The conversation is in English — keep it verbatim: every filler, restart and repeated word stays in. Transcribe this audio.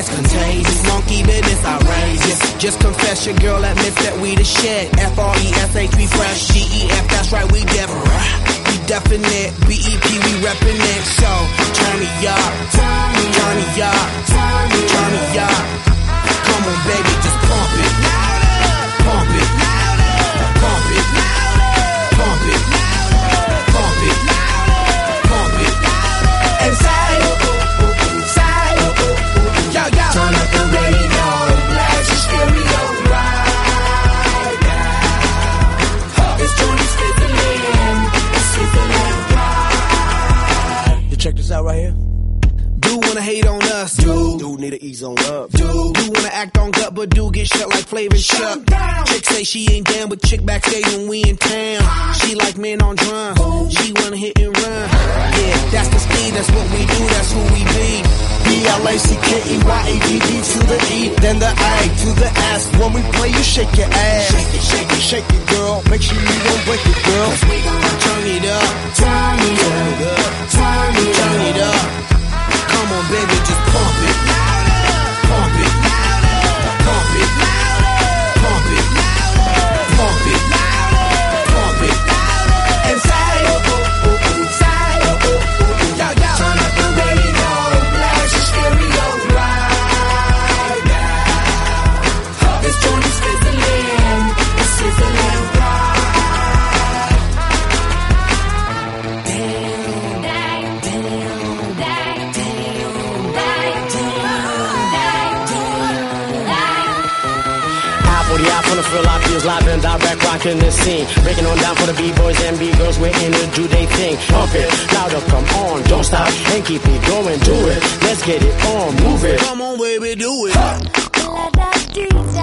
it's contagious. Monkey business outrageous. Just confess your girl admits that we the shit. F R E S H, we fresh. G E F, that's right, we different. We definite. B E P, we reppin' it. So, turn me up. Turn me up. Turn me up. Come on, baby, just pump it. Pump it. Pump it. Pump it. Pump it. Pump it. And say, say, yo, yo. Turn up the radio, blast your stereo right now. This joint is fizzling, it's fizzling right. You check this out right here. Do wanna hate on us, dude. Dude need to ease on up, dude. Do wanna act on gut, but do get shut like Flavor Chuck. Chick say she ain't down, but chick backstage when we in town. She like men on drum. She wanna hit and run. Yeah, that's the speed, that's what we do, that's who we be. B L A C K E Y A D D to the E, then the A to the S. When we play, you shake your ass. Shake it, shake it, shake it, girl. Make sure you don't break it, girl. Cause we gon' turn it up. Turn it up. Turn it up. Turn it up. Come on, baby, just pump it. Pump it. Pump it. Pump it. Pump it. Pump it. And say, say, yo, yo. Turn up the radio, blast your stereo right now. This joint is fizzling, it's fizzling right. Damn, damn, damn, damn, From the fill, I feels live and direct, rocking the scene. Breaking on down for the B-boys and B-girls, we're in to do they thing. Pump it, louder, come on, don't stop, and keep it going, do it. Let's get it on, move it. Come on, baby, do it.